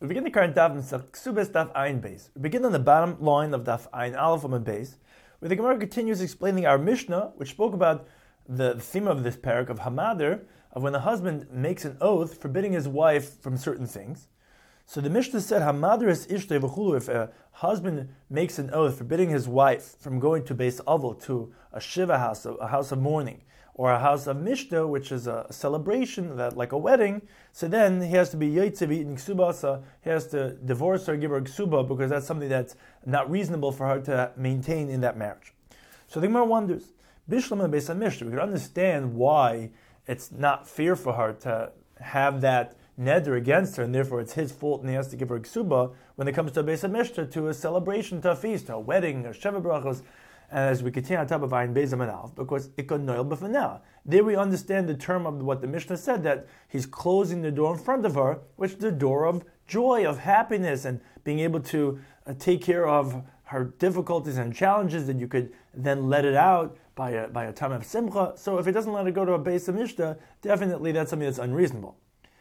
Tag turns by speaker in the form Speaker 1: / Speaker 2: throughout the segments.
Speaker 1: We begin the current daf in Ksubas daf Ayin Beis. We begin on the bottom line of daf Ayin Aleph Amud Beis, where the Gemara continues explaining our Mishnah, which spoke about the theme of this parak of Hamader, of when a husband makes an oath forbidding his wife from certain things. So the Mishnah said, Hamader is ishtay v'chulu, if a husband makes an oath forbidding his wife from going to Beis Avil, to a Shiva house, a house of mourning, or a house of Mishta, which is a celebration, that like a wedding, so then he has to be Yaitzev eating Ksubasa, he has to divorce her, give her Ksuba, because that's something that's not reasonable for her to maintain in that marriage. So the Gemara wonders, Bishlam and Beis HaMishta, we can understand why it's not fair for her to have that neder against her, and therefore it's his fault and he has to give her Ksuba when it comes to a Beis HaMishta, to a celebration, to a feast, to a wedding, or Sheva Brachos, as we continue on top of Ayin Beis Amud Aleph, because ikon noel b'fanah. There we understand the term of what the Mishnah said, that he's closing the door in front of her, which is the door of joy, of happiness, and being able to take care of her difficulties and challenges, that you could then let it out by a time of simcha. So if he doesn't let her go to a Beis HaMishta, definitely that's something that's unreasonable.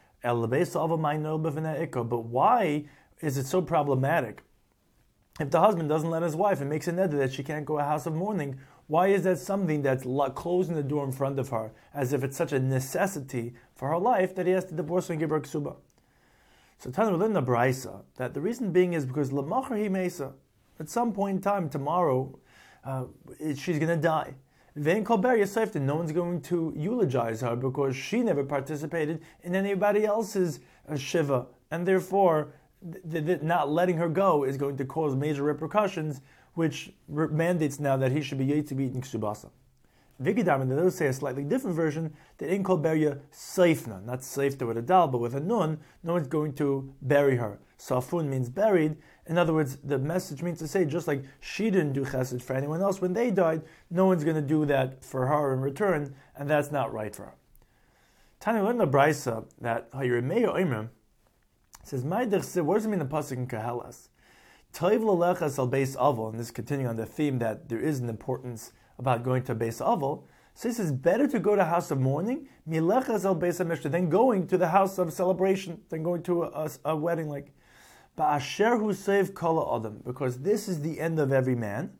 Speaker 1: But why is it so problematic? If the husband doesn't let his wife and makes a neder that she can't go to a house of mourning, why is that something that's closing the door in front of her, as if it's such a necessity for her life that he has to divorce her and give her ksuba? So Tanu learned the Braisa that the reason being is because l'machar hi mesa. At some point in time, tomorrow, she's going to die. Vein kol ber yosef, no one's going to eulogize her because she never participated in anybody else's shiva, and therefore not letting her go is going to cause major repercussions, which mandates now that he should be yet to be eating ksubasa. Vigidam, and those say a slightly different version, that in kol berya seifna, not seifta with a dal, but with a nun, no one's going to bury her. Safun means buried. In other words, the message means to say, just like she didn't do chesed for anyone else when they died, no one's going to do that for her in return, and that's not right for her. Tanya learned the Braisa that Hayremeya Omer says, what does it mean in the pasuk in Kehelas? Toiv l'lechas al Beis Avil, and this is continuing on the theme that there is an importance about going to Beis Avil. So this is better to go to a house of mourning, milechas al Beis HaMishta, than going to the house of celebration, than going to a wedding like Ba'asher hu seiv kol adam, because this is the end of every man.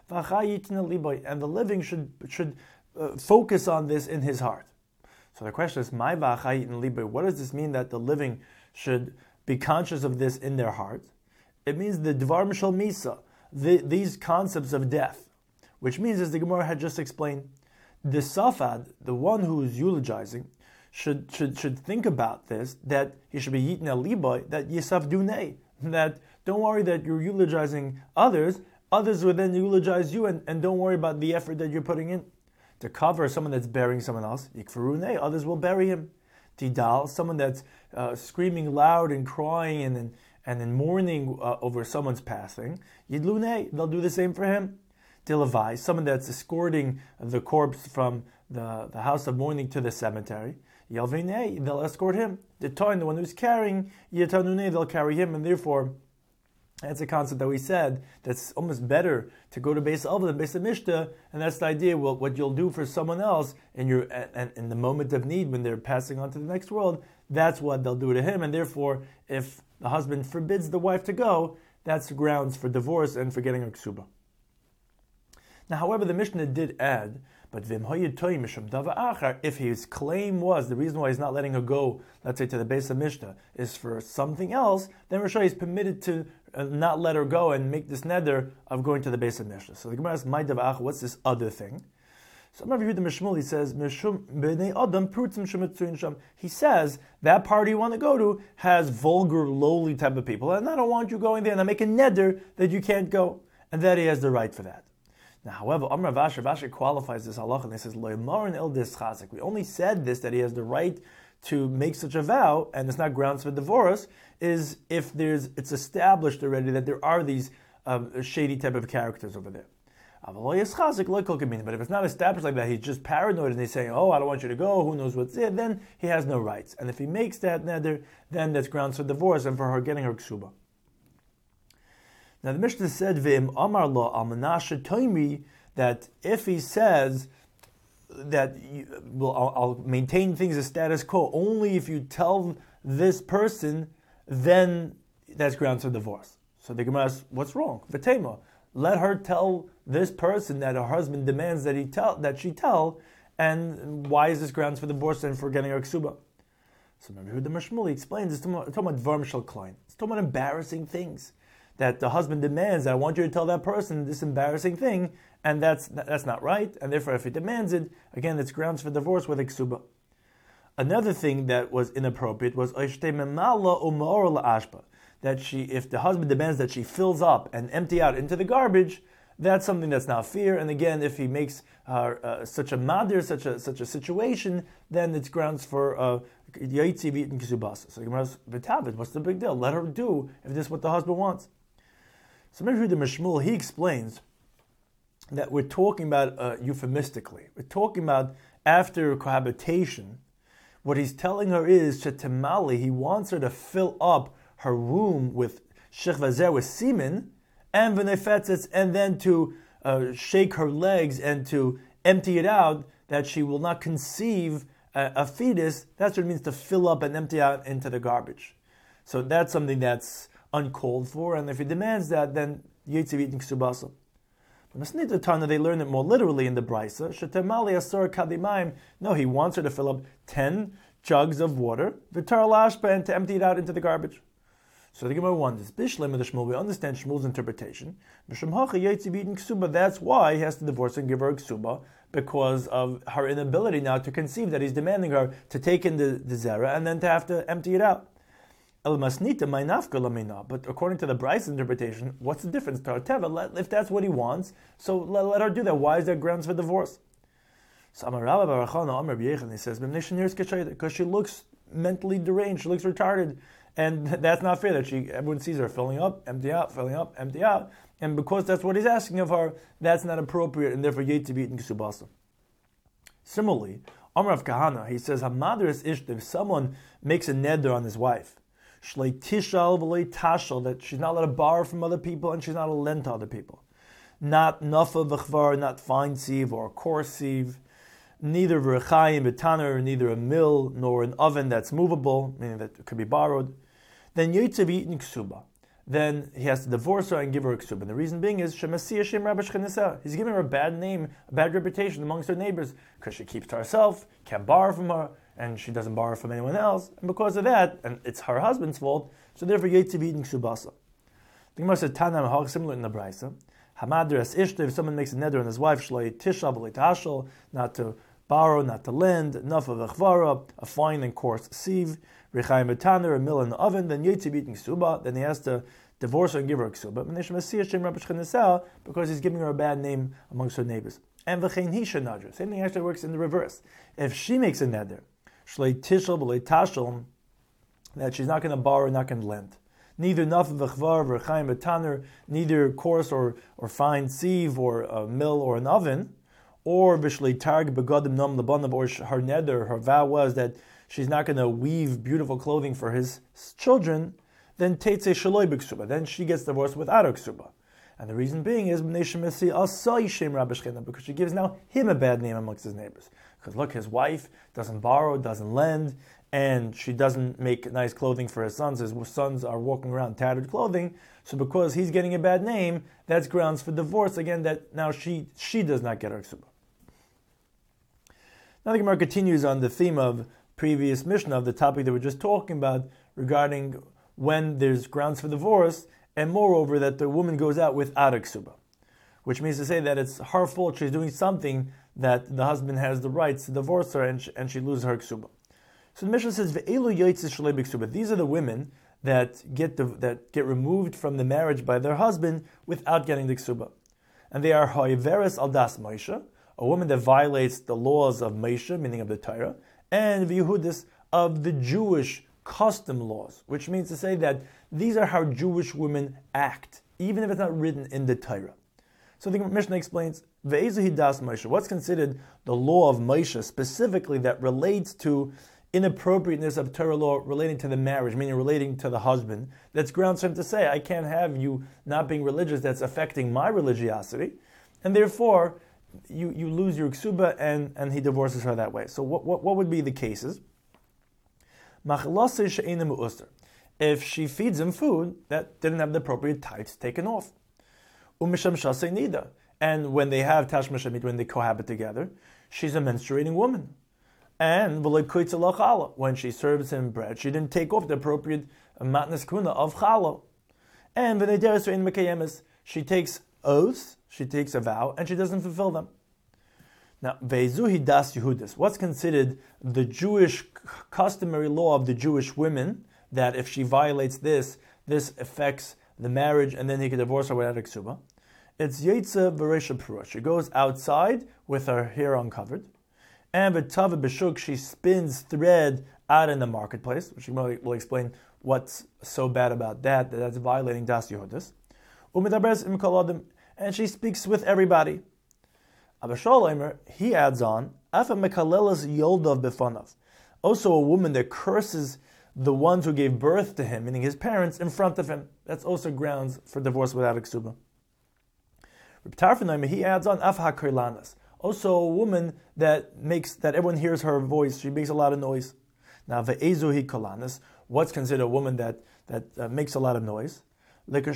Speaker 1: And the living should focus on this in his heart. So the question is, what does this mean that the living should be conscious of this in their heart? It means the dvar mishal misa, these concepts of death, which means, as the Gemara had just explained, the safad, the one who is eulogizing, should think about this, that he should be yitin al liboy, that yisaf dunei, that don't worry that you're eulogizing others will then eulogize you, and don't worry about the effort that you're putting in. To cover someone that's burying someone else, yikfarunei, others will bury him. Tidal, someone that's screaming loud and crying and in mourning over someone's passing, yidlunei, they'll do the same for him. Dilavai, someone that's escorting the corpse from the house of mourning to the cemetery, yelvinei, they'll escort him. The one who's carrying, yetanunei, they'll carry him, and therefore, that's a concept that we said that's almost better to go to Beis Avil than Beis HaMishta, and that's the idea. Well, what you'll do for someone else in the moment of need when they're passing on to the next world, that's what they'll do to him, and therefore, if the husband forbids the wife to go, that's grounds for divorce and for getting her ksuba. Now, however, the Mishnah did add, but if his claim was, the reason why he's not letting her go, let's say to the Beis HaMishta, is for something else, then Rosh is permitted to not let her go and make this neder of going to the Beis HaMishta. So the Gemara asks, what's this other thing? So I'm going to read the Mishmul. He says, he says, that party you want to go to has vulgar, lowly type of people, and I don't want you going there, and I make a neder that you can't go, and that he has the right for that. Now, however, Amar Vasher qualifies this halacha, and he says, we only said this, that he has the right to make such a vow, and it's not grounds for divorce, is if it's established already that there are these shady type of characters over there. But if it's not established like that, he's just paranoid and he's saying, I don't want you to go, who knows what's there, then he has no rights. And if he makes that neder, then that's grounds for divorce and for her getting her ksuba. Now the Mishnah said, V'im amar lo al menashe toimi, that if he says that I'll maintain things as status quo, only if you tell this person, then that's grounds for divorce. So the Gemara asks, what's wrong? V'tema, let her tell this person that her husband demands that she tell, and why is this grounds for divorce and for getting her ksuba? So Rabbi Yehuda Mashmuli explains it's talking about dvarim shel klein. It's talking about embarrassing things that the husband demands. I want you to tell that person this embarrassing thing, and that's not right. And therefore, if he demands it, again, it's grounds for divorce with a ksuba. Another thing that was inappropriate was that if the husband demands that she fills up and empty out into the garbage, that's something that's not fair. And again, if he makes such a madir, such a situation, then it's grounds for yaitzi v'yitin kisubasa. So what's the big deal? Let her do if this is what the husband wants. So Rabbi Yehuda Mashmul, he explains that we're talking about euphemistically. We're talking about after cohabitation. What he's telling her is shetemali. He wants her to fill up her room with shechvazer, with semen, and v'nefetzes, and then to shake her legs and to empty it out, that she will not conceive a fetus. That's what it means to fill up and empty out into the garbage. So that's something that's uncalled for, and if he demands that, then yetziv eating ksubasa. The Masnita Tana, they learn it more literally in the Brisa. Shetemali asor kadimaim. No, he wants her to fill up 10 jugs of water, v'tar lashpa, and to empty it out into the garbage. So the Gemara wonders, Bishlem of the Shmuel, we understand Shmuel's interpretation. That's why he has to divorce and give her a ksuba, because of her inability now to conceive, that he's demanding her to take in the zera and then to have to empty it out. But according to the Bryce interpretation, what's the difference? If that's what he wants, so let her do that. Why is there grounds for divorce? So he says, because she looks mentally deranged, she looks retarded. And that's not fair that everyone sees her filling up, empty out, filling up, empty out. And because that's what he's asking of her, that's not appropriate, and therefore yet to be eaten ksubasa. Similarly, Amar of Kahana, he says, Hamadris ishta, if someone makes a neder on his wife, shlei tishal v'lei tashal, that she's not allowed to borrow from other people and she's not allowed to lend to other people. Not nafa v'chvar, not fine sieve or coarse sieve, neither v'rechayim v'taner, neither a mill nor an oven that's movable, meaning that it could be borrowed. Then yetziv eating ksuba. Then he has to divorce her and give her a ksuba. And the reason being is Shemasiya Shem Rabbi Shchanisa. He's giving her a bad name, a bad reputation amongst her neighbors, because she keeps to herself, can't borrow from her, and she doesn't borrow from anyone else. And because of that, and it's her husband's fault, so therefore yetziv eating ksubasa. The Gemara said Tanam Hag, similar in the Brisa. Hamadras Ishta, if someone makes a neder on his wife, Shloi Tishal B'lei Tashal, not to borrow, not to lend, Nafa V'chvara, a fine and coarse sieve, Rechayim B'taner, a mill in the oven, then yetziv eating ksuba, then he has to divorce her and give her a ksuba, because he's giving her a bad name amongst her neighbors. And v'chein hisha nadra, same thing actually works in the reverse. If she makes a neder, Shlei Tishal B'lei Tashal, that she's not going to borrow, not going to lend. Neither naf v'chvar v'rechayim b'taner, neither coarse or fine sieve or a mill or an oven, or b'shlei targ begadim nam lebanav, or her neder, her vow was that she's not going to weave beautiful clothing for his children, then teitze shaloi b'ksuba, then she gets divorced without a ksuba. And the reason being is because she gives now him a bad name amongst his neighbors. Because look, his wife doesn't borrow, doesn't lend, and she doesn't make nice clothing for his sons. His sons are walking around tattered clothing. So because he's getting a bad name, that's grounds for divorce. Again, that now she does not get her ksuba. Now the Gemara continues on the theme of previous Mishnah, of the topic that we're just talking about, regarding when there's grounds for divorce, and moreover that the woman goes out without a ksuba, which means to say that it's her fault, she's doing something that the husband has the rights to divorce her, and she loses her ksuba. So the Mishnah says, "Ve'elu yotzes shalei b'ksuba." These are the women that get removed from the marriage by their husband without getting the ksuba, and they are ha'iveres al das Moshe, a woman that violates the laws of Moshe, meaning of the Torah, and v'yehudis, of the Jewish custom laws, which means to say that these are how Jewish women act, even if it's not written in the Torah. So the Mishnah explains, Ve'ezu hidas Moshe, what's considered the law of Moshe specifically that relates to inappropriateness of Torah law relating to the marriage, meaning relating to the husband, that's grounds for him to say, I can't have you not being religious, that's affecting my religiosity, and therefore you lose your ksuba, and he divorces her that way. So what would be the cases? if she feeds him food that didn't have the appropriate tights taken off. Umisham shasei nida. And when they have tashmish amit, when they cohabit together, she's a menstruating woman. And when she serves him bread, she didn't take off the appropriate matnas kuna of challah. And she takes oaths, she takes a vow, and she doesn't fulfill them. Now, Vezuhi das Yehudis. What's considered the Jewish customary law of the Jewish women, that if she violates this affects the marriage, and then he could divorce her without a ksuba. It's Yetza Veresha Pura. She goes outside with her hair uncovered. And V'tava B'shuk, she spins thread out in the marketplace, which will explain what's so bad about that's violating Das Yehudis. U'midabres im kol adam, and she speaks with everybody. Abashol he adds on, Afa mekalelas yoldav b'fanav. Also a woman that curses the ones who gave birth to him, meaning his parents, in front of him. That's also grounds for divorce without a ksuba. Reb Tarfon he adds on, Afa hakerlanas. Also a woman that everyone hears her voice. She makes a lot of noise. Now ve'ezu hi kolanas. What's considered a woman that makes a lot of noise? That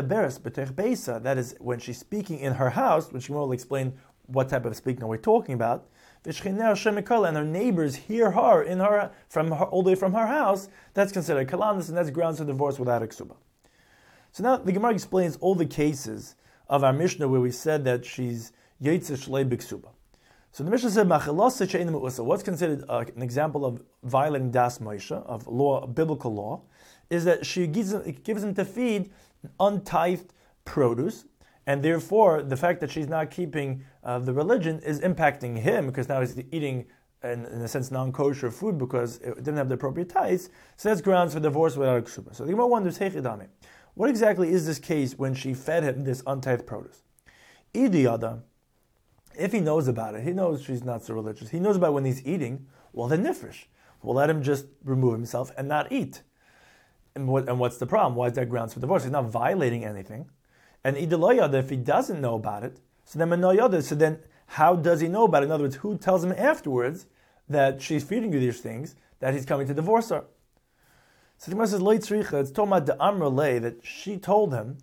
Speaker 1: is, when she's speaking in her house, which we will explain what type of speaking we're talking about. And her neighbors hear her all the way from her house. That's considered kalanis, and that's grounds for divorce without a ksuba. So now the Gemara explains all the cases of our Mishnah where we said that she's yetzer shlei b'ksuba. So the Mishnah said, what's considered an example of violating das Moshe, of law, biblical law, is that she gives him to feed untithed produce, and therefore the fact that she's not keeping the religion is impacting him, because now he's eating, in a sense, non-kosher food because it didn't have the appropriate tithes. So that's grounds for divorce without a ksuba. So the Gemara wonders, what exactly is this case when she fed him this untithed produce? Idiyada. If he knows about it, he knows she's not so religious. He knows about when he's eating. Well, then nifresh. We'll let him just remove himself and not eat. And what's the problem? Why is that grounds for divorce? He's not violating anything. And idiloyada, if he doesn't know about it, so then how does he know about it? In other words, who tells him afterwards that she's feeding you these things, that he's coming to divorce her? So the Gemara says, it's talking about the Amrale, that she told him,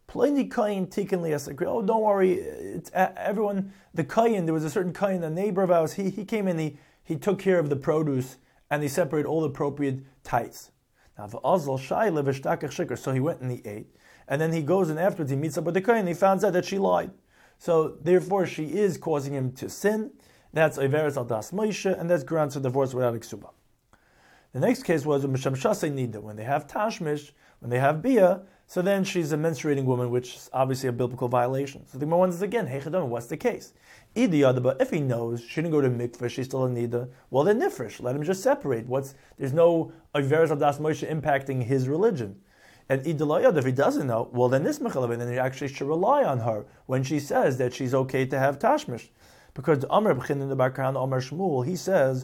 Speaker 1: oh, don't worry, it's everyone, the Kayin, there was a certain Kayin, a neighbor of ours, he came in, he took care of the produce, and he separated all the appropriate tithes. Now, so he went and he ate, and then he goes and afterwards he meets up with the Kayin, and he finds out that she lied. So therefore she is causing him to sin. That's Iveres al Das Moshe, and that's grounds for divorce without ksuba. The next case was when they have tashmish, when they have bia, so then she's a menstruating woman, which is obviously a biblical violation. So the Gemara wonders again, what's the case? If he knows she didn't go to mikveh, she's still a nida, well then nifresh, let him just separate. There's no Iveres al Das Moshe impacting his religion. And if he doesn't know, well then this mechalav, then he actually should rely on her when she says that she's okay to have tashmish. Because the Amr B'chin in the background, Amr Shmuel, he says,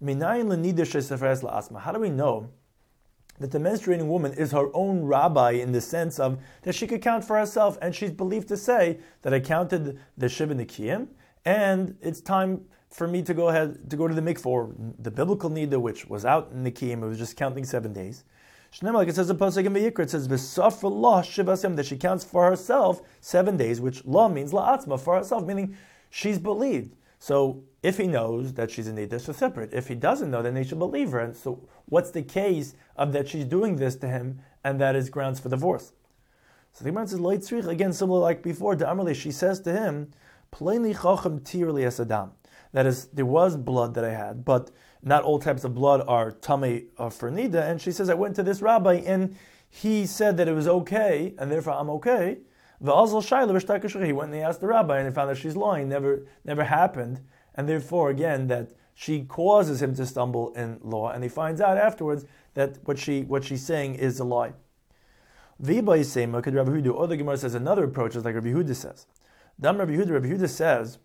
Speaker 1: how do we know that the menstruating woman is her own rabbi in the sense of that she could count for herself, and she's believed to say that I counted the Shiva Nikiyim, and it's time for me to go to the mikvah, or the biblical nida, which was out in Nikiyim, it was just counting 7 days. Like it says in Pasuk in Vayikra, it says that she counts for herself 7 days, which la means la'atzma, for herself, meaning she's believed. So if he knows that she's a nida, so separate. If he doesn't know, then they should believe her. And so what's the case of that she's doing this to him, and that is grounds for divorce? So the Gemara says, Lo yitzrich, again, similar like before, to Amrli, she says to him, Plainly chacham tirli esadam. That is, there was blood that I had, but not all types of blood are tummy for nida. And she says, I went to this rabbi, and he said that it was okay, and therefore I'm okay. He went and he asked the rabbi, and he found that she's lying, never happened, and therefore, again, that she causes him to stumble in law, and he finds out afterwards that what she's saying is a lie. Or the Gemara says another approach is like Rabbi Yehuda says. Rabbi Yehuda says,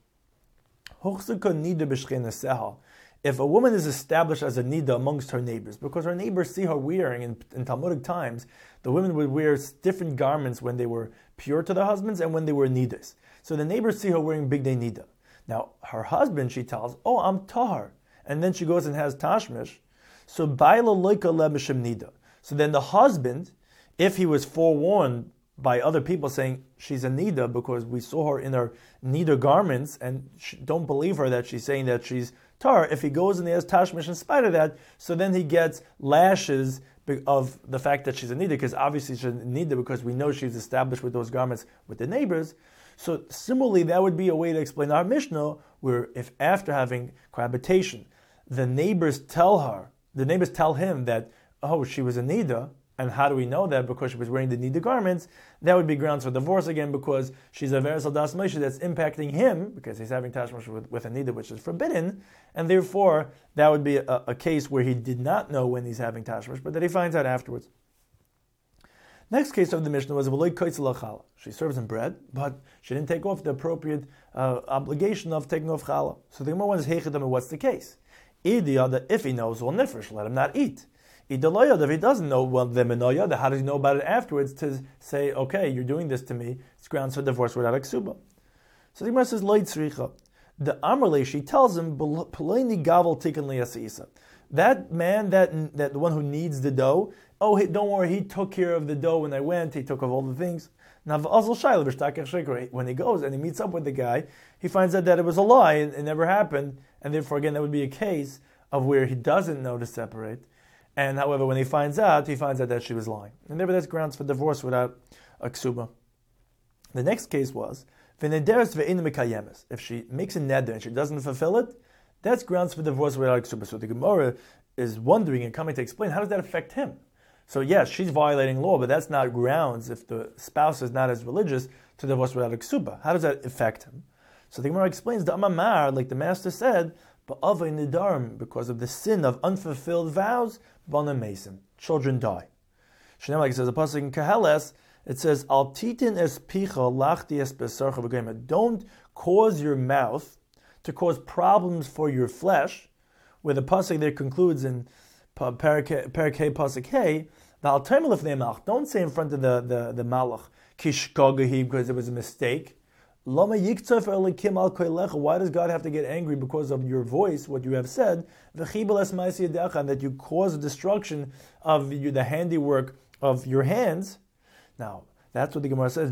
Speaker 1: if a woman is established as a nida amongst her neighbors, because her neighbors see her wearing, in Talmudic times, the women would wear different garments when they were pure to their husbands and when they were nidas. So the neighbors see her wearing big day nida. Now, her husband, she tells, I'm tahar. And then she goes and has tashmish. So baila loika lebeshem nida. So then the husband, if he was forewarned by other people saying she's a nida because we saw her in her nida garments and don't believe her that she's saying that she's tar, if he goes and he has tashmish in spite of that, so then he gets lashes of the fact that she's a nida, because obviously she's a nida because we know she's established with those garments with the neighbors. So similarly, that would be a way to explain our Mishnah, where if after having cohabitation, the neighbors tell him that, oh, she was a nida, and how do we know that? Because she was wearing the nida garments, that would be grounds for divorce again, because she's a versal das Moshe that's impacting him, because he's having tashmish with a nida, which is forbidden, and therefore that would be a case where he did not know when he's having tashmish, but that he finds out afterwards. Next case of the Mishnah was V'loi koitzel challah. She serves him bread, but she didn't take off the appropriate obligation of taking off challah. So the Gemara wonders, Heichadam, what's the case? If he knows, well, nifresh, let him not eat. If he doesn't know, well, then how does he know about it afterwards to say, okay, you're doing this to me, it's grounds for divorce without a ksuba. So the Gemara says, Lo tzricha. The Amrle, she tells him, Peleini gavel tikkun liyasisa. That man, that the one who needs the dough, oh, don't worry, he took care of the dough when I went, he took off all the things. Now, when he goes and he meets up with the guy, he finds out that it was a lie, it never happened, and therefore, again, that would be a case of where he doesn't know to separate. And however, when he finds out that she was lying. And therefore, that's grounds for divorce without a ksuba. The next case was, if she makes a neder and she doesn't fulfill it, that's grounds for divorce without a ksuba. So the Gemara is wondering and coming to explain, how does that affect him? So yes, she's violating law, but that's not grounds if the spouse is not as religious to divorce without a ksuba. How does that affect him? So the Gemara explains, the Amamar, like the Master said, because of the sin of unfulfilled vows, Bana Mason, children die. Like it says, a pasuk in Keheles, it says, Al titin es picha lachti es besarcha v'goyim. Don't cause your mouth to cause problems for your flesh, where the pasuk there concludes in Parak Hey pasuk Hey, the al termel of ne'emach. Don't say in front of the malach kishkagahi because it was a mistake. Why does God have to get angry because of your voice, what you have said, and that you cause the destruction of the handiwork of your hands? Now, that's what the Gemara says.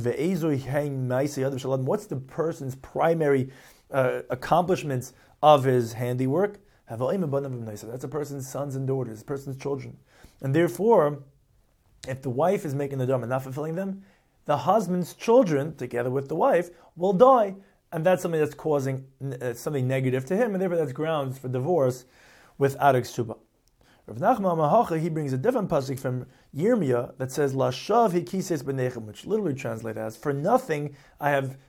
Speaker 1: What's the person's primary accomplishments of his handiwork? That's a person's sons and daughters, a person's children. And therefore, if the wife is making the dam and not fulfilling them, the husband's children, together with the wife, will die. And that's something that's causing something negative to him, and therefore that's grounds for divorce without a ksuba. Rav Nachman Mahacha, he brings a different pasuk from Yirmiyah that says, Lashav hikises benechem, which literally translates as, for nothing I have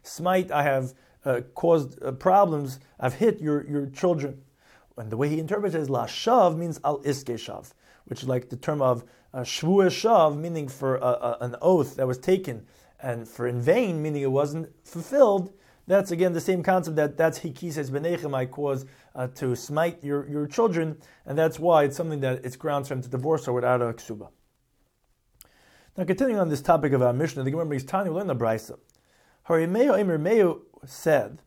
Speaker 1: caused problems, I've hit your children. And the way he interprets it is, Lashav means al iskeshav, which is like the term of shvuah shav, meaning for an oath that was taken, and for in vain, meaning it wasn't fulfilled. That's again the same concept that's hikises benechem, I cause to smite your children, and that's why it's something that it's grounds for him to divorce her without a ksuba. Now, continuing on this topic of our Mishnah, the Gemara brings Tanya, we learn the Brisa. Meir said,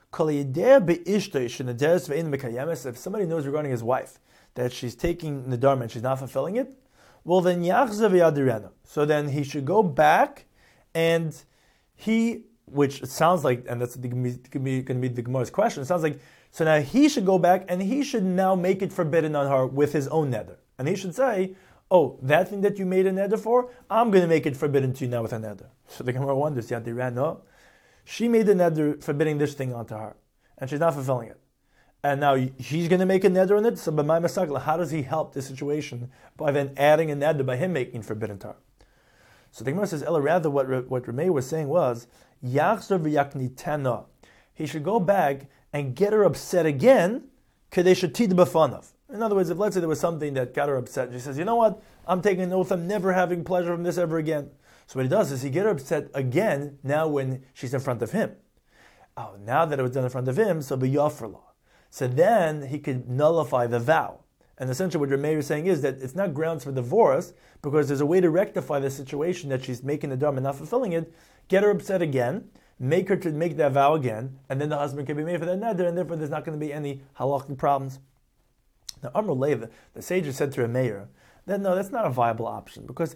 Speaker 1: if somebody knows regarding his wife that she's taking the dharma and she's not fulfilling it, well then so then he should go back and which it sounds like, and that's going to be the Gemara's question, it sounds like, so now he should go back and he should now make it forbidden on her with his own neder. And he should say, oh, that thing that you made a neder for, I'm going to make it forbidden to you now with a neder. So the Gemara wonders, no, she made a neder forbidding this thing onto her, and she's not fulfilling it. And now he's going to make a neder on it, so b'may masakla, how does he help the situation by then adding a neder by him making forbidden to her? So the Gemara says, Ella, rather what Rameh was saying was, Yachzor v'yaknitena. He should go back and get her upset again, kadei shetid b'fanav. In other words, if let's say there was something that got her upset, and she says, you know what, I'm taking an oath, I'm never having pleasure from this ever again. So what he does is he get her upset again, now when she's in front of him. Oh, now that it was done in front of him, so b'yafrla. So then he could nullify the vow. And essentially what Rameh is saying is that it's not grounds for divorce, because there's a way to rectify the situation that she's making the dharma and not fulfilling it. Get her upset again, make her to make that vow again, and then the husband can be made for that neder, and therefore there's not going to be any halakhic problems. Now, Amr Leva, the sages said to Rameh, then no, that's not a viable option, because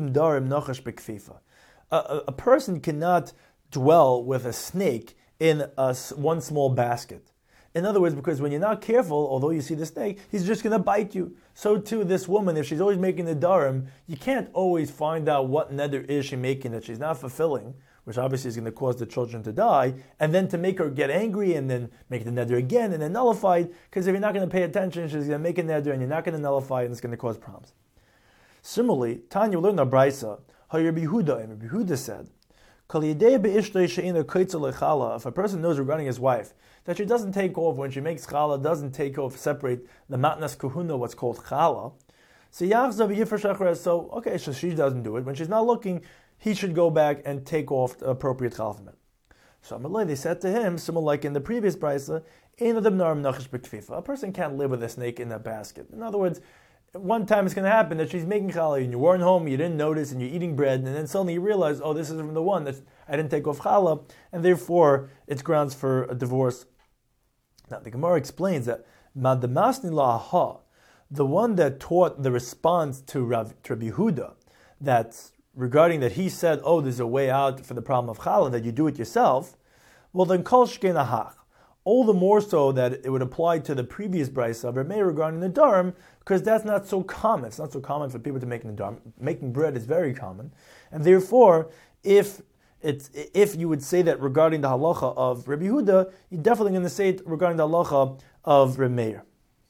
Speaker 1: a person cannot dwell with a snake in one small basket. In other words, because when you're not careful, although you see the snake, he's just going to bite you. So too, this woman, if she's always making the darim, you can't always find out what neder is she making that she's not fulfilling, which obviously is going to cause the children to die, and then to make her get angry and then make the neder again and then nullify it, because if you're not going to pay attention, she's going to make a neder and you're not going to nullify it, and it's going to cause problems. Similarly, Tanya learned a brisa, how Rabbi Yehuda said, if a person knows regarding his wife that she doesn't take off when she makes challah, doesn't take off, separate the matnas kahuna, what's called challah, so okay, so she doesn't do it. When she's not looking, he should go back and take off the appropriate challah from it. So they said to him, similar like in the previous brisa, a person can't live with a snake in a basket. In other words, one time it's going to happen that she's making challah and you weren't home, you didn't notice, and you're eating bread, and then suddenly you realize, oh, this is from the one that I didn't take off challah, and therefore it's grounds for a divorce. Now the Gemara explains that Madamasni Laha, the one that taught the response to Rabbi Yehuda, that regarding that he said, oh, there's a way out for the problem of challah, that you do it yourself, well then kol shkenahach. All the more so that it would apply to the previous brisa of Rameir regarding the darim, because that's not so common. It's not so common for people to make the darim. Making bread is very common, and therefore, if you would say that regarding the halacha of Rabbi Yehuda, you're definitely going to say it regarding the halacha of Rameir.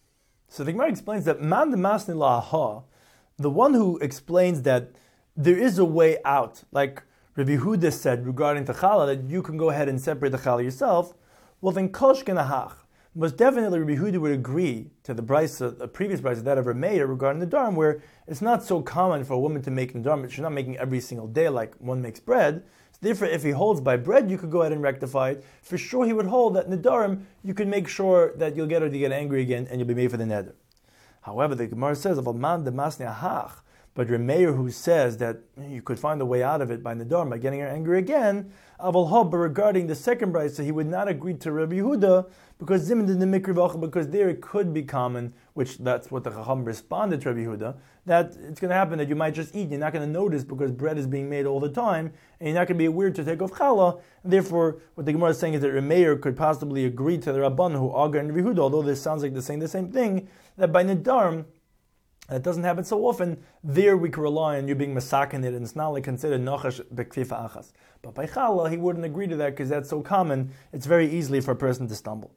Speaker 1: So the Gemara explains that man demasni laha, the one who explains that there is a way out, like Rabbi Yehuda said regarding the challah, that you can go ahead and separate the challah yourself. Well, then kosh genahach. Most definitely, Rabbi Yehuda would agree to the brisa, the previous brisa, that of Rameir regarding the darim, where it's not so common for a woman to make the darim. She's not making every single day like one makes bread. So therefore, if he holds by bread, you could go ahead and rectify it. For sure, he would hold that in the darim, you can make sure that you'll get her to get angry again, and you'll be made for the neder. However, the Gemara says of man de masni ahach, but Rameir who says that you could find a way out of it by Nadarim, by getting her angry again, but regarding the second brisa, he would not agree to Rabbi Yehuda, because because there it could be common, which that's what the Chacham responded to Rabbi Yehuda, that it's going to happen that you might just eat, you're not going to notice because bread is being made all the time, and you're not going to be weird to take off challah, and therefore what the Gemara is saying is that Rameir could possibly agree to the Rabban who argue in Rabbi Yehuda, although this sounds like they're saying the same thing, that by Nadarim, it doesn't happen so often. There we can rely on you being masakin it, and it's not like considered nachash bekfifa achas. But by challah, he wouldn't agree to that because that's so common. It's very easy for a person to stumble.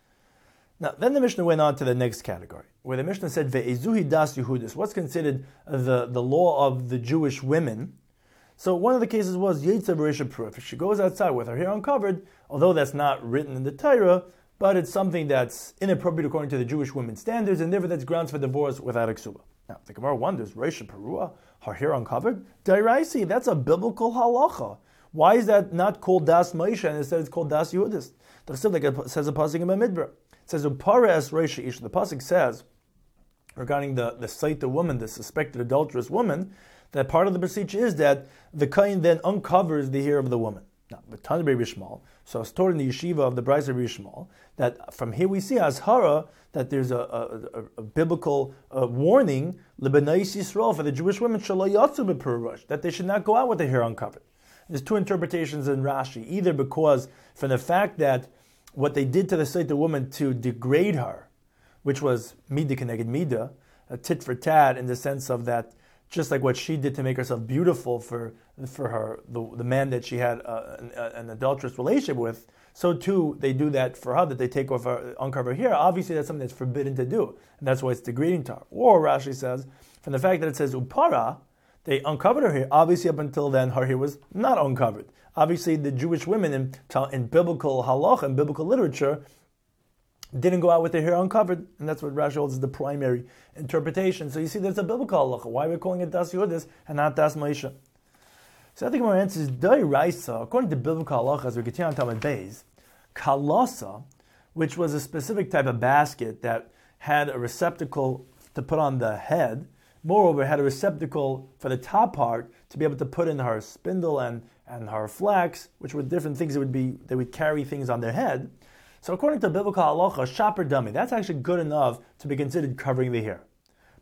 Speaker 1: Now, then the Mishnah went on to the next category, where the Mishnah said ve'ezuhi das Yehudis. What's considered the law of the Jewish women? So one of the cases was yetzav b'risha proof. If she goes outside with her hair uncovered, although that's not written in the Torah, but it's something that's inappropriate according to the Jewish women's standards, and therefore that's grounds for divorce without a ksuba. Now, the Gemara wonders, Reisha Perua, her hair uncovered? Dairaisi, that's a biblical halacha. Why is that not called Das Moshe, and instead it's called Das Yehudis? The Chassid, like it says a pasuk in Bamidbar. It says, Upares Reisha Ish. The pasuk says, regarding the Saita woman, the suspected adulterous woman, that part of the procedure is that the Kain then uncovers the hair of the woman. Now, but Tanabei Rishmal, so it's taught in the yeshiva of the Brisa Rishmal, that from here we see Azhara, that there's a biblical warning, Lebanais Yisrael, for the Jewish women, that they should not go out with their hair uncovered. There's two interpretations in Rashi, either because from the fact that what they did to the Saita woman to degrade her, which was Midah Keneged Midah, a tit for tat, in the sense of that, just like what she did to make herself beautiful for her, the man that she had an adulterous relationship with, so too they do that for her, that they take off her, uncover her hair. Obviously that's something that's forbidden to do, and that's why it's degrading to her. Or Rashi says, from the fact that it says upara, they uncovered her hair, obviously up until then her hair was not uncovered. Obviously the Jewish women in biblical halach and biblical literature didn't go out with their hair uncovered, and that's what Rashi holds is the primary interpretation. So you see, there's a biblical halacha. Why are we calling it Das Yehudis and not Das Moshe? So I think my answer is Dai Raisa. According to biblical halacha, as we continue on Talmud Beis, kalasa, which was a specific type of basket that had a receptacle to put on the head, moreover had a receptacle for the top part to be able to put in her spindle and her flax, which were different things they would carry things on their head. So according to biblical halacha, shaper dummy, that's actually good enough to be considered covering the hair.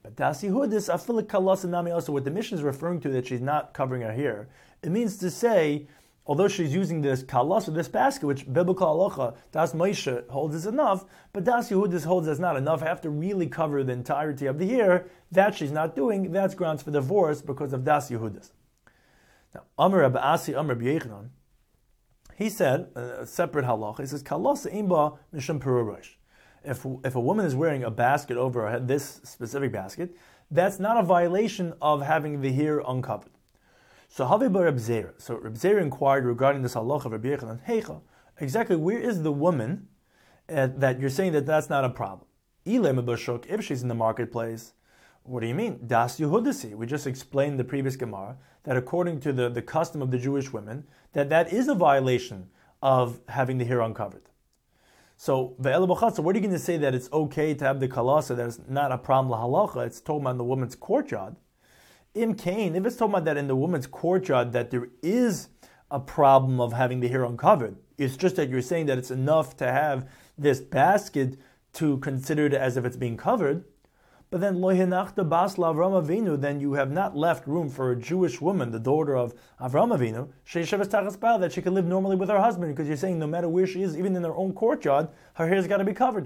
Speaker 1: But Das Yehudis afilik kalas nami also, what the Mishnah is referring to, that she's not covering her hair, it means to say, although she's using this kalas or this basket, which biblical halacha, Das Moshe holds is enough, but Das Yehudis holds is not enough. I have to really cover the entirety of the hair. That she's not doing. That's grounds for divorce because of Das Yehudis. Now, Amar Rabbi Asi, Amar Rabbi Yechanan, he said, a separate halacha, he says, kalas imba mishum perurosh. If a woman is wearing a basket over her head, this specific basket, that's not a violation of having the hair uncovered. So Havi bar Reb Zera. So Reb Zera inquired regarding this halacha of Rabbi Yechanan. Heicha, exactly where is the woman that you're saying that that's not a problem? Ilem b'shuk, if she's in the marketplace, what do you mean? Das Yehudisi. We just explained the previous Gemara that according to the custom of the Jewish women, that is a violation of having the hair uncovered. So ve'ele b'chatza, what are you going to say that it's okay to have the kalasa, that it's not a problem lahalacha, it's talking about in the woman's courtyard? Im Kain, if it's talking about that in the woman's courtyard, that there is a problem of having the hair uncovered, it's just that you're saying that it's enough to have this basket to consider it as if it's being covered, but then lo hinachta bas Avram Avinu, then you have not left room for a Jewish woman, the daughter of Avram Avinu, sheishavas tachas ba'al, that she can live normally with her husband, because you're saying no matter where she is, even in her own courtyard, her hair's got to be covered.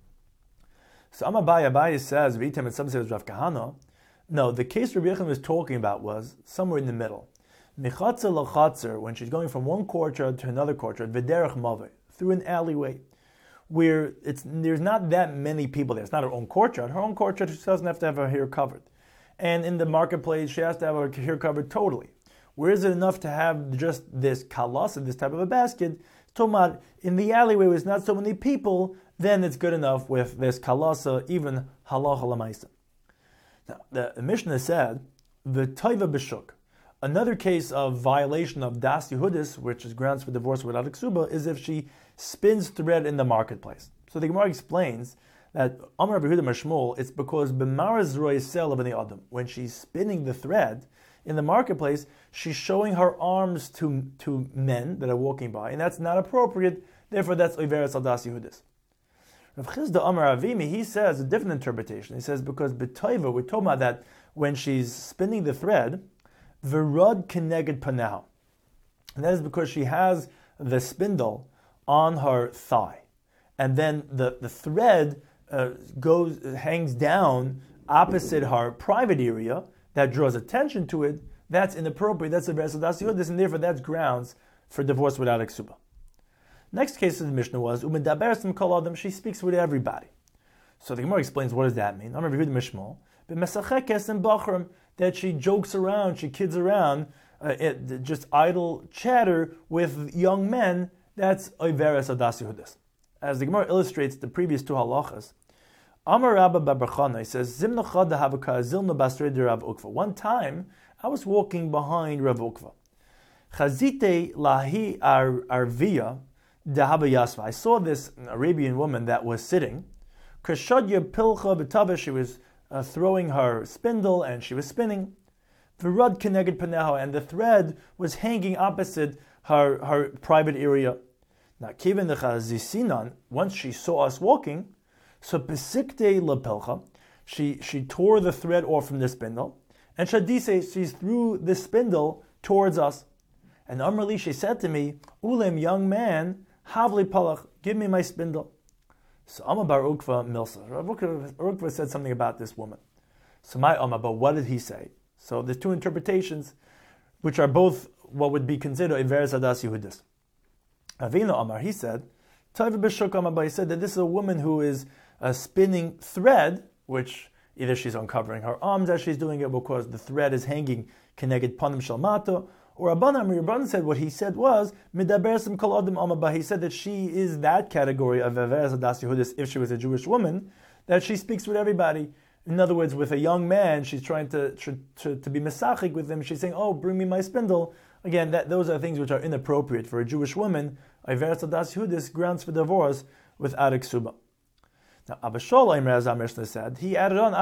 Speaker 1: So Abaye says, V'item and some says Rav Kahana, no, the case Rabbi Yechanan was talking about was somewhere in the middle. Michatzer lachatzer, when she's going from one courtyard to another courtyard, v'derech maveh, through an alleyway, where there's not that many people there. It's not her own courtyard. Her own courtyard, she doesn't have to have her hair covered. And in the marketplace, she has to have her hair covered totally. Where is it enough to have just this kalas and this type of a basket? Tomad, in the alleyway where there's not so many people, then it's good enough with this kalasa, even halacha lamaisa. Now, the Mishnah said, the taiva b'shuk. Another case of violation of das Yehudis, which is grounds for divorce without a ksuba, is if she spins thread in the marketplace. So the Gemara explains that Amar Rabbi Yehuda Mashmul, it's because b'maraz roisel of an adam, when she's spinning the thread in the marketplace, she's showing her arms to men that are walking by, and that's not appropriate. Therefore, that's oiveres al das Yehudis. Rav Chizda Amar Avimi, he says a different interpretation. He says because b'toiva, we're talking about that when she's spinning the thread, Verud keneged panahu. And that is because she has the spindle on her thigh. And then the thread hangs down opposite her private area, that draws attention to it. That's inappropriate. That's a Versadass Yehudis, and therefore that's grounds for divorce without a ksuba. Next case of the Mishnah was Umedabersim kol adam, she speaks with everybody. So the Gemara explains, what does that mean? Amar Yehuda Mishmol, b'mesachekes and bachram, that she jokes around, she kids around, just idle chatter with young men. That's oiveres adas Yehudis. As the Gemara illustrates the previous two halachas, Amar Rabba Babarchana, he says, Zimna chad havaka zilna basred Rav Ukva. One time, I was walking behind Rav Ukva. Chazite lahi arviya dahaba yasva. I saw this Arabian woman that was sitting. Kashadya pilcha b'tava, she was throwing her spindle and she was spinning. V'rad keneged paneha, and the thread was hanging opposite her private area. Now, kiven the chazisinan, once she saw us walking, so besikte lapelcha, she tore the thread off from the spindle, and shadise, she threw the spindle towards us. And Amrli, she said to me, Ulem, young man, havli palach, give me my spindle. So Amma bar Ukva milsa. Ukva said something about this woman. So my Amma, but what did he say? So there's two interpretations, which are both what would be considered a veres adas Yehudis. Avinu Amar, he said, Taiva b'shuk Amma, but he said that this is a woman who is spinning thread, which either she's uncovering her arms as she's doing it because the thread is hanging keneged panim shalmato, or Rabban said what he said was midabersim kol adam Amma, he said that she is that category of averes adas Yehudis if she was a Jewish woman, that she speaks with everybody. In other words, with a young man, she's trying to be mesachik with him. She's saying, "Oh, bring me my spindle." Again, those are things which are inappropriate for a Jewish woman. Averes adas Yehudis, grounds for divorce without a ksuba. Now, Abba Sholem, as our Mishnah said, he added on,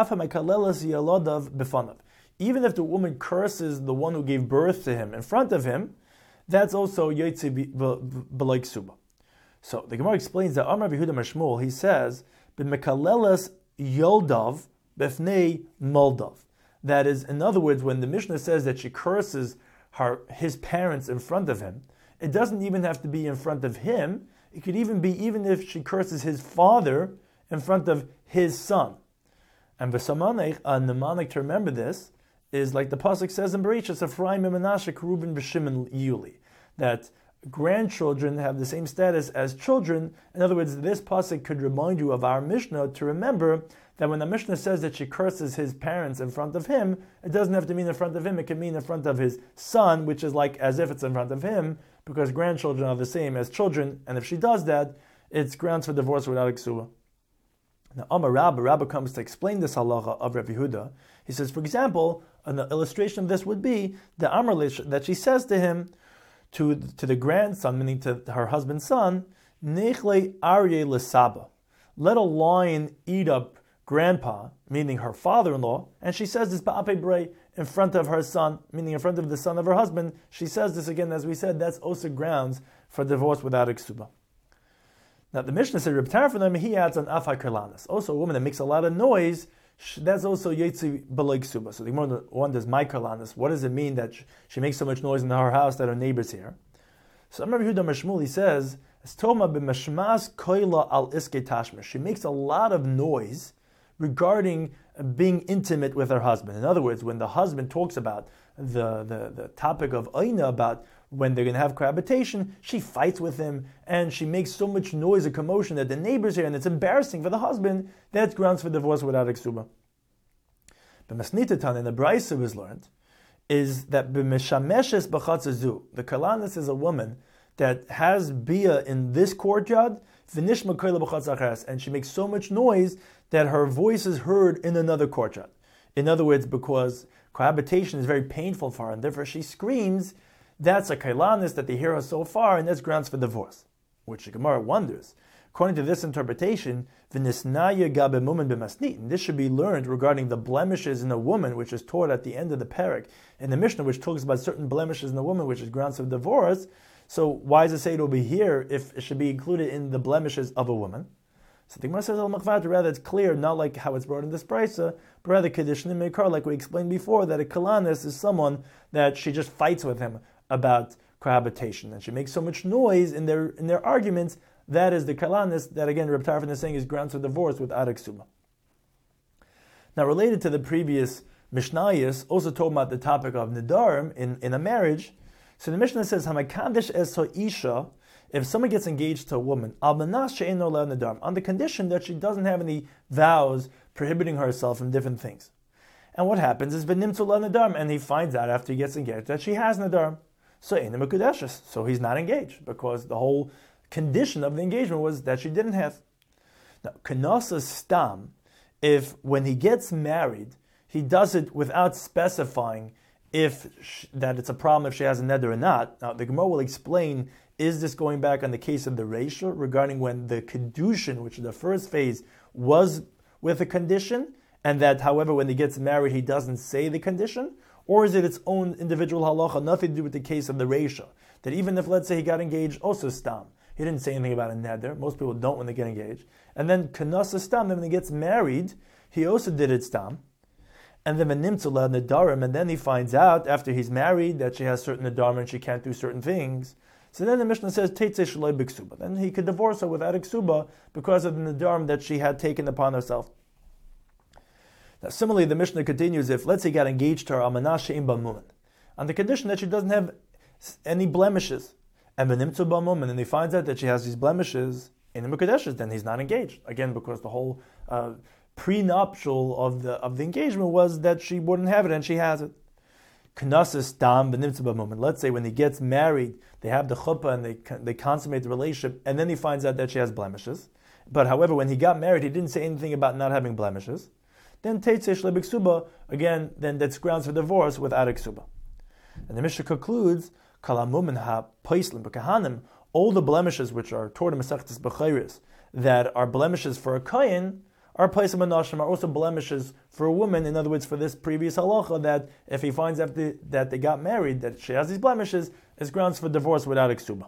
Speaker 1: even if the woman curses the one who gave birth to him in front of him, that's also yotzi b'loy ksuba. So the Gemara explains that Amar Yehuda Mashmul, he says, b'mekalelas yoldav befnei Moldov. That is, in other words, when the Mishnah says that she curses his parents in front of him, it doesn't even have to be in front of him. It could even be even if she curses his father in front of his son. And v'samanech, a mnemonic to remember this, is like the pasuk says in Bereshit, Ephraim and Menashe, Reuben, Shimon, Yuli, that grandchildren have the same status as children. In other words, this pasuk could remind you of our Mishnah to remember that when the Mishnah says that she curses his parents in front of him, it doesn't have to mean in front of him, it can mean in front of his son, which is like as if it's in front of him, because grandchildren are the same as children, and if she does that, it's grounds for divorce without ksuba. Now, Amar Rabba comes to explain this halacha of Rabbi Yehuda. He says, for example, an illustration of this would be the Amrlish that she says to him, to the grandson, meaning to her husband's son, Nechle Aryeh L'Saba. Let a lion eat up grandpa, meaning her father-in-law, and she says this Ba'ape Brei in front of her son, meaning in front of the son of her husband. She says this again, as we said, that's also grounds for divorce without ksuba. Now the Mishnah said, Reb Tarfon, he adds on Afai Kerlanis. Also a woman that makes a lot of noise, that's also Yetzi B'loi Ksuba. So the Gemara wonders, my Kerlanis, what does it mean that she makes so much noise in her house that her neighbors hear? So Amar Yehuda Mashmul, he says, she makes a lot of noise regarding being intimate with her husband. In other words, when the husband talks about the topic of Aina, about when they're going to have cohabitation, she fights with him and she makes so much noise and commotion that the neighbors hear, and it's embarrassing for the husband. That's grounds for divorce without ksuba. But Masnitatan in the Brayso was learned is that b'mishameshes b'chatzazu, the kalanis is a woman that has bia in this courtyard, v'nishma koila b'chatzachares, and she makes so much noise that her voice is heard in another courtyard. In other words, because cohabitation is very painful for her, and therefore she screams. That's a kailanis that they hear her so far, and that's grounds for divorce. Which the Gemara wonders. According to this interpretation, v'nisnaya gabe mumen b'masnitin. This should be learned regarding the blemishes in a woman, which is taught at the end of the parak in the Mishnah, which talks about certain blemishes in a woman, which is grounds for divorce. So why does it say it will be here if it should be included in the blemishes of a woman? So the Gemara says rather it's clear, not like how it's brought in this brisa, but rather kedushin and meikar, like we explained before, that a kalanis is someone that she just fights with him about cohabitation, and she makes so much noise in their arguments. That is the kalanis that, again, Reb Tarfon is saying is grounds for divorce without ksuba. Now, related to the previous Mishnayos, also talking about the topic of nidarim in a marriage. So the Mishnah says, "Hamakadesh es isha." If someone gets engaged to a woman, al manas she'eino le'ah nidarim, on the condition that she doesn't have any vows prohibiting herself from different things. And what happens is v'nimtzu le'ah nidarim, and he finds out after he gets engaged that she has nidarim. So he's not engaged, because the whole condition of the engagement was that she didn't have. Now, kanasa stam, if when he gets married, he does it without specifying that it's a problem if she has a neder or not. Now, the Gemara will explain, is this going back on the case of the Reisha, regarding when the kedushin, which is the first phase, was with a condition, and that, however, when he gets married, he doesn't say the condition? Or is it its own individual halacha, nothing to do with the case of the Reisha? That even if, let's say, he got engaged, also stam, he didn't say anything about a neder. Most people don't when they get engaged. And then kanasa stam, then when he gets married, he also did it stam. And then v'nimtzula nedarim, and then he finds out after he's married that she has certain nedarim and she can't do certain things. So then the Mishnah says teitze shaloi b'ksuba. Then he could divorce her without a ksuba because of the nedarim that she had taken upon herself. Now, similarly, the Mishnah continues, if, let's say, he got engaged to her, on the condition that she doesn't have any blemishes, and he finds out that she has these blemishes in the Mekadesh, then he's not engaged. Again, because the whole prenuptial of the engagement was that she wouldn't have it, and she has it. Let's say when he gets married, they have the chuppah and they consummate the relationship, and then he finds out that she has blemishes. But however, when he got married, he didn't say anything about not having blemishes. Then teitzeh shle b'ksuba, again, then that's grounds for divorce without a ksuba. And the Mishnah concludes, kalamumin ha poislim b'kahanim, all the blemishes which are toward the Masechtas Bechayris, that are blemishes for a kohen, are poislim anashim, are also blemishes for a woman. In other words, for this previous halacha, that if he finds after that they got married, that she has these blemishes, is grounds for divorce without a ksuba.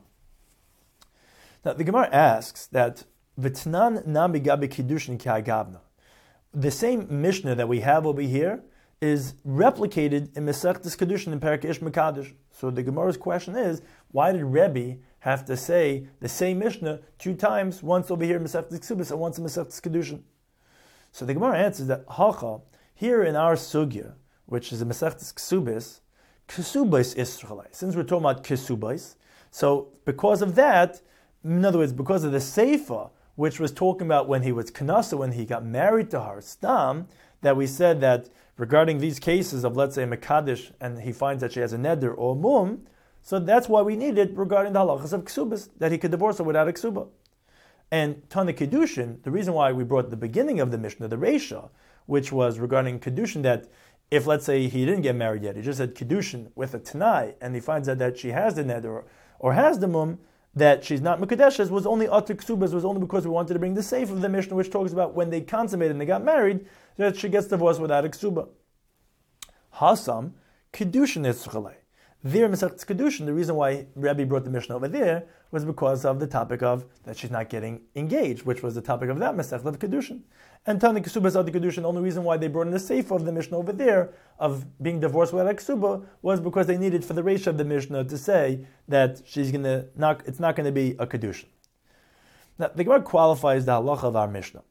Speaker 1: Now the Gemara asks that v'tnan nam bigabe kiddushin ki'agavna. the same Mishnah that we have over here is replicated in Masechtas Kedushin in Perek Ish Mekadosh. So the Gemara's question is, why did Rebbe have to say the same Mishnah 2 times, once over here in Masechtas Ksubis and once in Masechtas Kedushin? So the Gemara answers that Hacha, here in our Sugya, which is in Masechtas Ksubis, Kesubais Israelai. Since we're talking about Kesubais, so because of that, in other words, because of the Seifa, which was talking about when he was Knasa, when he got married to her, Stam, that we said that regarding these cases of, let's say, Mekadesh, and he finds that she has a neder or a mum, so that's why we need it regarding the halachas of Ksubas, that he could divorce her without a Ksuba. And Tana Kedushin, the reason why we brought the beginning of the Mishnah, the Reisha, which was regarding Kedushin, that if, let's say, he didn't get married yet, he just had Kedushin with a Tanai, and he finds out that she has the neder or has the mum, that she's not Mekadeshes, was only Atuk Ksubas, was only because we wanted to bring the safe of the Mishnah, which talks about when they consummated and they got married, that she gets divorced without a Ksuba. Hasam, Kedushin Yitzchalei. There in Masechtas Kedushin, the reason why Rebbe brought the Mishnah over there was because of the topic of that she's not getting engaged, which was the topic of that Masechta of Kedushin. And Tana Kesubas Adi Kedushin, the only reason why they brought in the safe of the Mishnah over there of being divorced without a Ksuba was because they needed for the Reisha of the Mishnah to say that it's not going to be a Kedushin. Now, the Gemara qualifies the halacha of our Mishnah.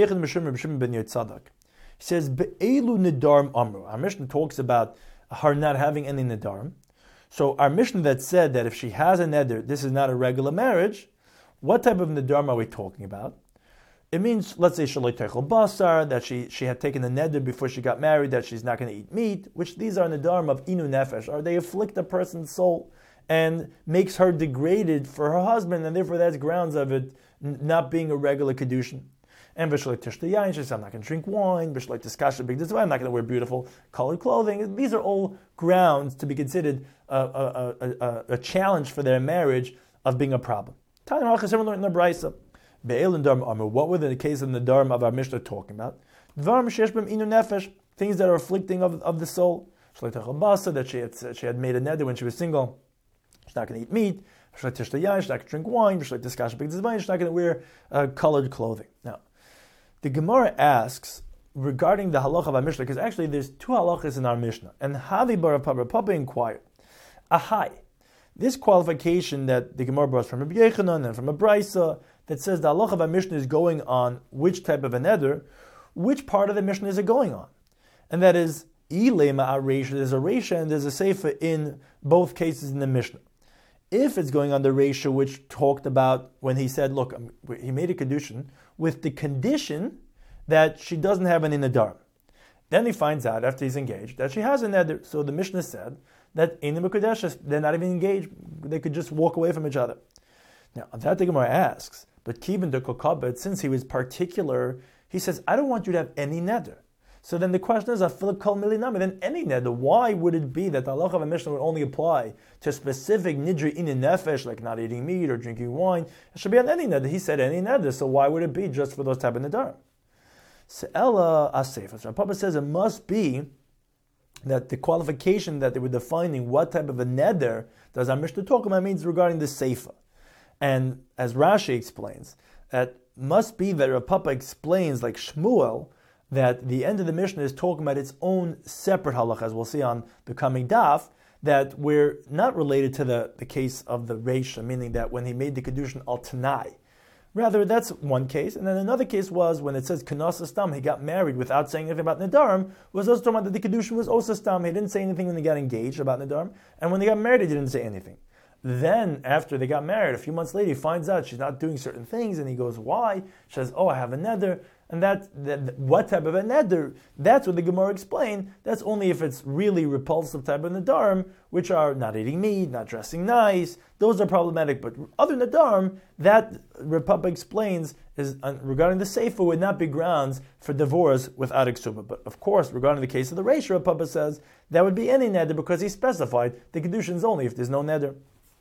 Speaker 1: He says, Be'elu Nidarim Amru. Our Mishnah talks about her not having any Nidarim. So our Mishnah that said that if she has a neder, this is not a regular marriage, what type of Nidarim are we talking about? It means, let's say, Shaloi Teichel Basar, that she had taken a neder before she got married, that she's not going to eat meat, which these are Nidarim of Inu Nefesh, or they afflict a person's soul and makes her degraded for her husband, and therefore that's grounds of it not being a regular Kedushin. And Vishaloi Tishta Yain, she says, I'm not going to drink wine, Vishaloi Tiskasha Big Ditzvah, I'm not going to wear beautiful colored clothing. These are all grounds to be considered a challenge for their marriage of being a problem. What were the case of the Nidarim of our Mishnah talking about? Things that are afflicting of the soul. That she had made a neder when she was single. She's not going to eat meat. She's not going to drink wine. She's not going to wear colored clothing. Now, the Gemara asks regarding the halacha of our Mishnah, because actually there's 2 halachas in our Mishnah. And Havi Bar Papa inquired, Ahai, this qualification that the Gemara brought from Rabbi Yechanan and from a Brisa that says the halacha of our Mishnah is going on which type of a neder, which part of the Mishnah is it going on? And that is, Ilema Areisha, there's a Reisha and there's a Seifa in both cases in the Mishnah. If it's going on the Reisha which talked about when he said, look, he made a Kedushin with the condition that she doesn't have any Nidarim. Then he finds out after he's engaged that she has a neder. So the Mishnah said that in the Mekudeshes, they're not even engaged. They could just walk away from each other. Now, on that the Gemara asks, but Kibin de Kokabet, since he was particular, he says, I don't want you to have any neder. So then the question is, Afilik Kol Milinami, then any neder. Why would it be that the halacha of a Mishnah would only apply to specific nidri in nefesh, like not eating meat or drinking wine? It should be on any neder. He said any neder, so why would it be just for those type of nedarim? Se'ela asefas. So Papa says it must be that the qualification that they were defining what type of a neder does our Mishnah talk about means regarding the seifa. And as Rashi explains, that must be that Rav Papa explains, like Shmuel, that the end of the Mishnah is talking about its own separate halach, as we'll see on the coming daf, that we're not related to the case of the Reisha, meaning that when he made the Kedushin al Tanai. Rather, that's one case. And then another case was when it says Kanasa Stam, he got married without saying anything about Nidarim, was also talking about that the Kedushin was Osa Stam. He didn't say anything when they got engaged about Nidarim, and when they got married, he didn't say anything. Then, after they got married, a few months later, he finds out she's not doing certain things, and he goes, why? She says, I have a neder. And that what type of a neder? That's what the Gemara explained. That's only if it's really repulsive type of nedarim, which are not eating meat, not dressing nice. Those are problematic. But other nedarim, that Papa explains, is regarding the seifa would not be grounds for divorce without a ksuba. But of course, regarding the case of the reisha, Papa says that would be any neder because he specified the kedushin's only if there's no neder.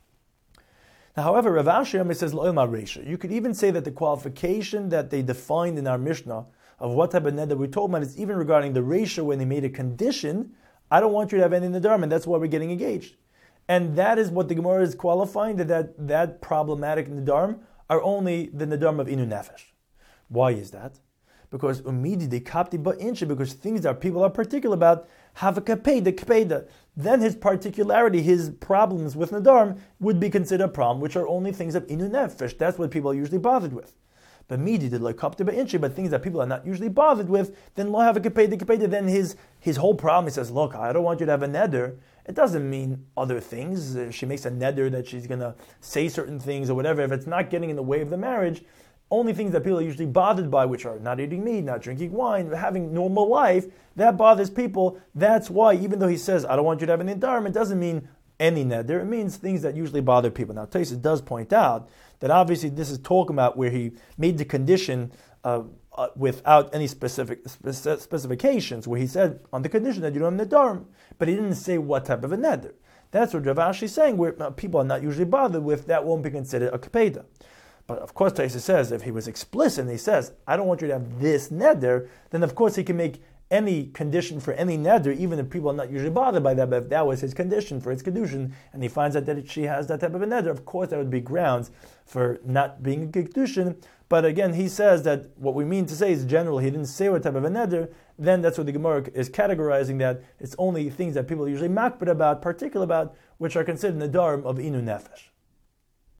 Speaker 1: Now, however, Rav Ashi says lo'ilma reisha. You could even say that the qualification that they defined in our Mishnah of what type of neder we told about is even regarding the reisha when they made a condition. I don't want you to have any nedarim, and that's why we're getting engaged. And that is what the Gemara is qualifying, that problematic nedarim are only the nedarim of inu nefesh. Why is that? because umidi de kapti ba inchi, because things that people are particular about have a kapeda. Then his particularity, his problems with nadarim would be considered a problem, which are only things of inu nefesh. That's what people are usually bothered with. But midi did like kapti ba inchi, but things that people are not usually bothered with, then lo have a kapeda. Then his whole problem, he says, look, I don't want you to have a neder. It doesn't mean other things. She makes a neder that she's going to say certain things or whatever. If it's not getting in the way of the marriage, only things that people are usually bothered by, which are not eating meat, not drinking wine, having normal life, that bothers people. That's why, even though he says, I don't want you to have any nederim, it doesn't mean any neder. It means things that usually bother people. Now, Tosfos does point out that obviously this is talking about where he made the condition without any specifications, where he said on the condition that you don't have nederim, but he didn't say what type of a neder. That's what Rav Ashi is saying, where people are not usually bothered with, that won't be considered a kapeda. But of course, Tosfos says, if he was explicit and he says, I don't want you to have this neder, then of course he can make any condition for any neder, even if people are not usually bothered by that. But if that was his condition for its kedushin, and he finds out that she has that type of a neder, of course that would be grounds for not being a kedushin. But again, he says that what we mean to say is general. He didn't say what type of a neder. Then that's what the Gemara is categorizing, that it's only things that people usually makbid about, particular about, which are considered nadarim of inu nefesh.